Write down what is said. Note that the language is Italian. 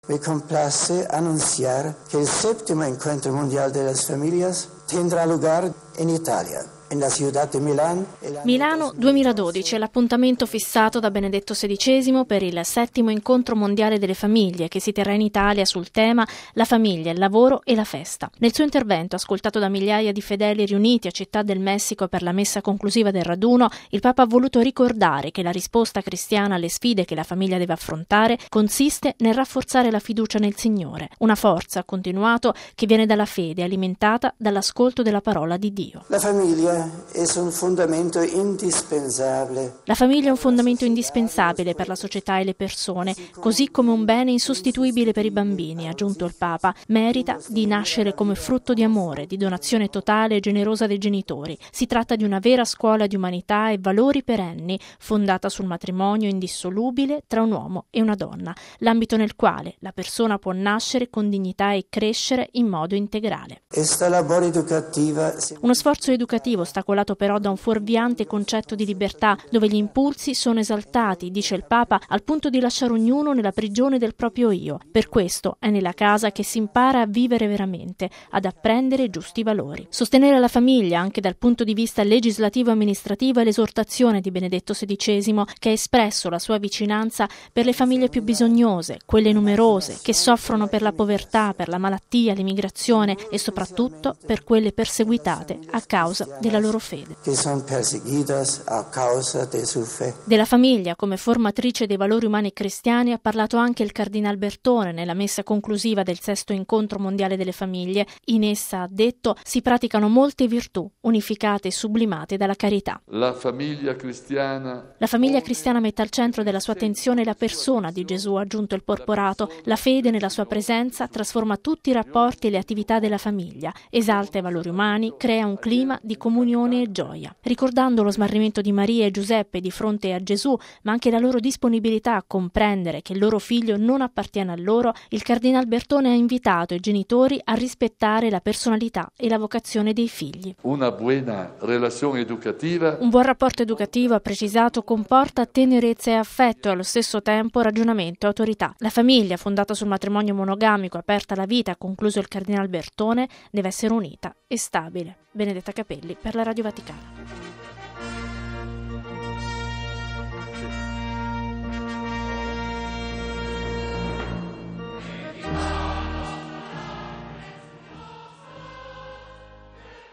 Me complace anunciar que el 7º Encuentro Mundial de las Familias tendrá lugar en Italia. Milano 2012 è l'appuntamento fissato da Benedetto XVI per il 7º Incontro Mondiale delle Famiglie che si terrà in Italia sul tema la famiglia, il lavoro e la festa. Nel suo intervento, ascoltato da migliaia di fedeli riuniti a Città del Messico per la messa conclusiva del raduno, il Papa ha voluto ricordare che la risposta cristiana alle sfide che la famiglia deve affrontare consiste nel rafforzare la fiducia nel Signore, una forza, ha continuato, che viene dalla fede, alimentata dall'ascolto della parola di Dio. La famiglia è un fondamento indispensabile. La famiglia è un fondamento indispensabile per la società e le persone, così come un bene insostituibile per i bambini, ha aggiunto il Papa. Merita di nascere come frutto di amore, di donazione totale e generosa dei genitori. Si tratta di una vera scuola di umanità e valori perenni, fondata sul matrimonio indissolubile tra un uomo e una donna, l'ambito nel quale la persona può nascere con dignità e crescere in modo integrale. Uno sforzo educativo ostacolato però da un fuorviante concetto di libertà, dove gli impulsi sono esaltati, dice il Papa, al punto di lasciare ognuno nella prigione del proprio io. Per questo è nella casa che si impara a vivere veramente, ad apprendere i giusti valori. Sostenere la famiglia anche dal punto di vista legislativo e amministrativo è l'esortazione di Benedetto XVI, che ha espresso la sua vicinanza per le famiglie più bisognose, quelle numerose, che soffrono per la povertà, per la malattia, l'immigrazione e soprattutto per quelle perseguitate a causa della loro fede. Che sono perseguidas a causa de su fe. Della famiglia come formatrice dei valori umani cristiani ha parlato anche il Cardinal Bertone nella messa conclusiva del 6º Incontro Mondiale delle Famiglie. In essa, ha detto, si praticano molte virtù unificate e sublimate dalla carità. La famiglia cristiana mette al centro della sua attenzione la persona di Gesù, ha aggiunto il Porporato. La fede nella sua presenza trasforma tutti i rapporti e le attività della famiglia, esalta i valori umani, crea un clima di comunione e gioia. Ricordando lo smarrimento di Maria e Giuseppe di fronte a Gesù, ma anche la loro disponibilità a comprendere che il loro figlio non appartiene a loro, il Cardinal Bertone ha invitato i genitori a rispettare la personalità e la vocazione dei figli. Una buona relazione educativa. Un buon rapporto educativo, ha precisato, comporta tenerezza e affetto e allo stesso tempo ragionamento e autorità. La famiglia, fondata sul matrimonio monogamico aperta alla vita, ha concluso il Cardinal Bertone, deve essere unita e stabile. Benedetta Capelli per la Radio Vaticana.